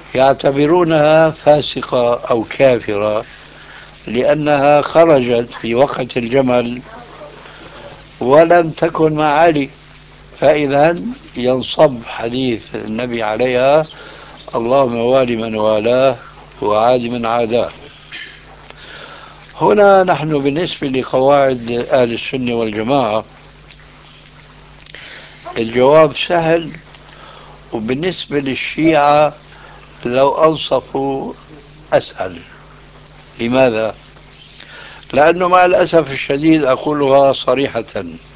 يعتبرونها فاسقة أو كافرة لأنها خرجت في وقت الجمل ولم تكن مع علي، فإذا ينصب حديث النبي عليها: اللهم وال من والاه وعاد من عاداه. هنا نحن بالنسبة لقواعد أهل السنة والجماعة الجواب سهل، وبالنسبة للشيعة لو أنصفوا أسأل. لماذا؟ لأنه مع الأسف الشديد أقولها صريحة،